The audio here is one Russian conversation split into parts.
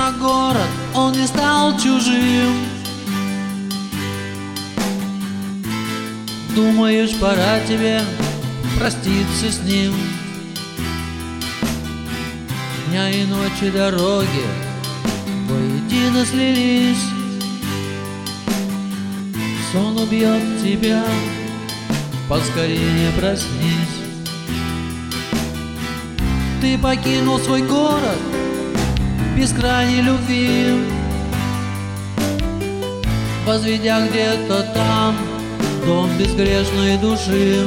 на город, он не стал чужим. Думаешь, пора тебе проститься с ним. Дня и ночи дороги воедино слились. Сон убьет тебя, поскорее проснись. Ты покинул свой город без крайней любви, возведя где-то там дом безгрешной души.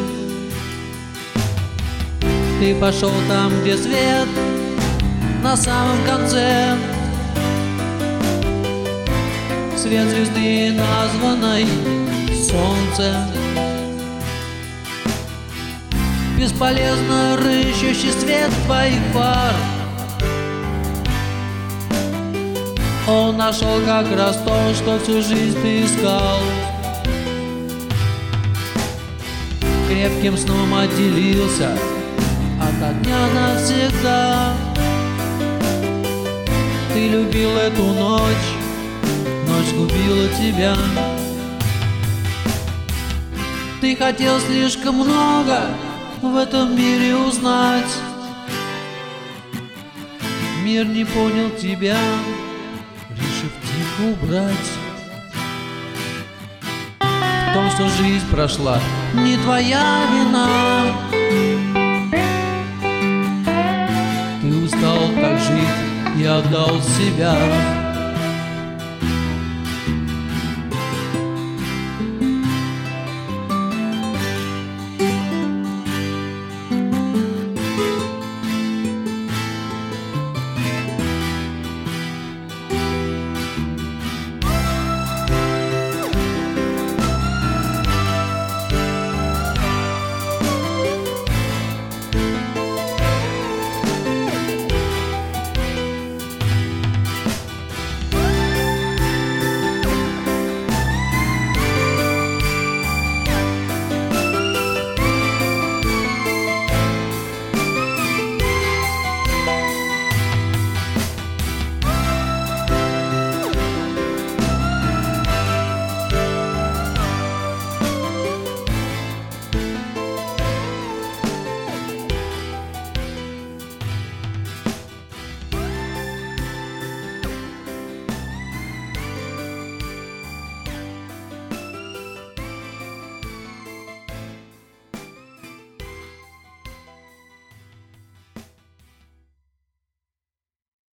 Ты пошел там, где свет на самом конце, свет звезды, названной солнце. Бесполезно рыщущий свет твоих фар, он нашел как раз то, что всю жизнь ты искал. Крепким сном отделился от огня навсегда. Ты любил эту ночь, ночь губила тебя. Ты хотел слишком много в этом мире узнать. Мир не понял тебя, решив тихо убрать. В том, что жизнь прошла, не твоя вина. Ты устал так жить и отдал себя.